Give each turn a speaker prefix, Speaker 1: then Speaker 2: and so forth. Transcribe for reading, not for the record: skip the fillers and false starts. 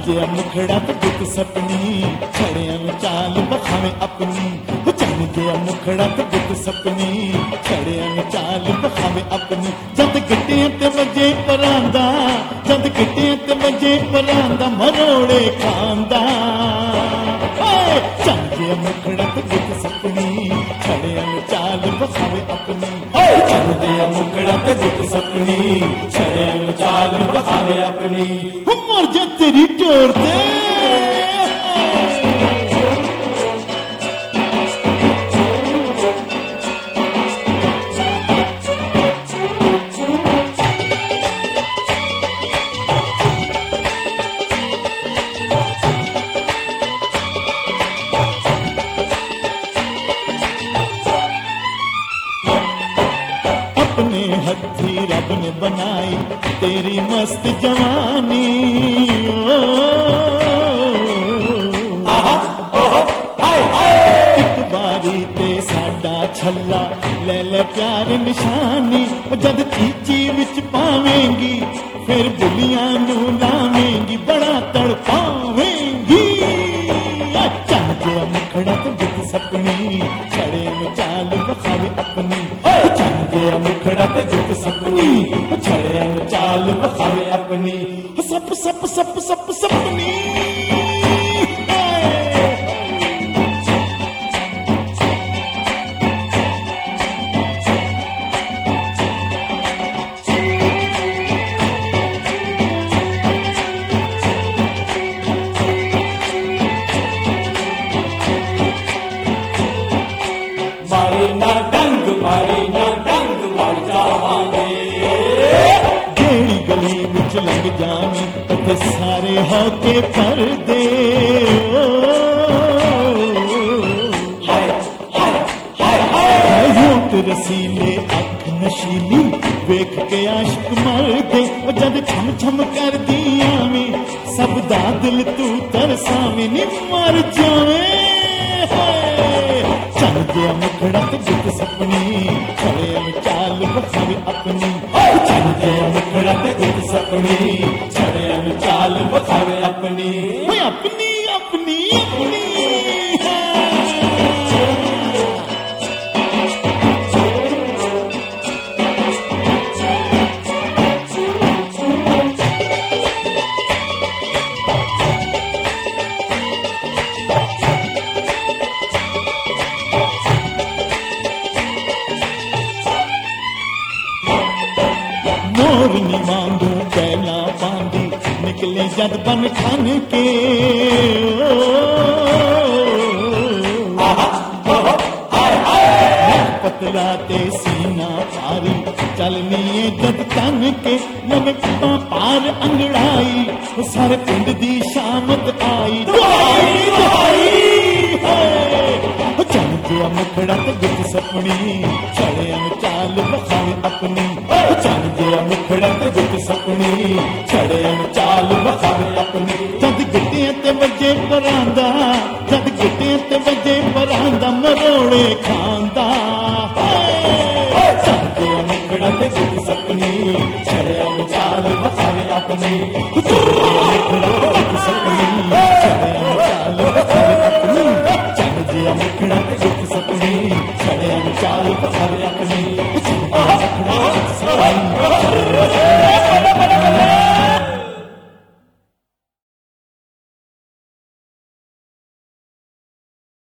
Speaker 1: ਜਿਹਾ ਮੁਖੜਾ ਤੇ ਗੁੱਤ ਸਪਨੀ ਛੜਿਆਂ ਨੂੰ ਚਾਲ ਬਖਾਵੇ ਆਪਣੀ ਚੰਨ ਜਿਹਾ ਮੁਖੜਾ ਤੇ ਗੁੱਤ ਸਪਨੀ ਛੜਿਆਂ ਨੂੰ ਚਾਲ ਬਖਾਵੇ ਆਪਣੀ ਜਦ ਗਿੱਟਿਆਂ ਤੇ ਵੱਜੇ ਪਰਾਂਦਾ ਜਦ ਗਿੱਟਿਆਂ ਤੇ ਵੱਜੇ ਪਰਾਂਦਾ ਮਰੋੜੇ ਖਾਂਦਾ ਚੰਨ ਜਿਹਾ ਮੁਖੜਾ ਤੇ ਗੁੱਤ ਸਪਨੀ ਛੜਿਆਂ ਨੂੰ ਚਾਲ ਬਖਾਵੇ ਆਪਣੀ ਚੰਨ ਜਿਹਾ ਮੁਖੜਾ ਤੇ ਗੁੱਤ ਸਪਨੀ ਛੜਿਆਂ ਨੂੰ ਚਾਲ ਬਖਾਵੇ ਆਪਣੀ ਮਰ ਜਾ ਤੇਰੀ ਟੋਰ ਤੇ अपने हथी रब ने बनाई तेरी मस्त जवानी एक बारी ते साडा छल्ला ले ले प्यार निशानी जद चीची विच पावेंगी फिर बुलियां नू लावेंगी बड़ा तड़पावेंगी चल गया मुखड़ा तो गुत सपनी छड़े में चाल बखावे अपनी चल गया मुखड़ा तो गुत सपनी छड़े में चाल बखावे अपनी सप सप सप सप सपनी लग जावी ते सारे होके पर्दे होठ रसीले अख नशीली वेख के आशिक मर दे जद छम छम कर दी आवी सब दा दिल तू तरसावी नी मर जावे चल गया मुखड़ा ते गुत सपनी खड़े में चाल बखावे अपनी चल गया मुखड़ा ते गुत सपनी छड़े में चाल बखावे अपनी अपनी अपनी अपनी मोरनी वांगू पहला बांधी निकले जद बन खान के पतला ते सीना पारी चलनी जद तन के मन पार अंगड़ाई सारे पिंड दी शामत आई चल गया मुखड़ा ते गुत सपनी छड़े में चाल बखावे अपनी चल गया मुखड़ा ते गुत सपनी छड़े में चाल बखावे अपनी जद गिट्टियां ते वजे परांदा जद गिट्टियां ते वजे परांदा मरोड़े खांदा चल गया मुखड़ा ते गुत सपनी छड़े में चाल बखावे अपनी मुखड़ा ते गुत सपनी छड़े में चाल बखावे अपनी चल गया मुखड़ा ते गुत सपनी छड़े में चाल बखावे अपनी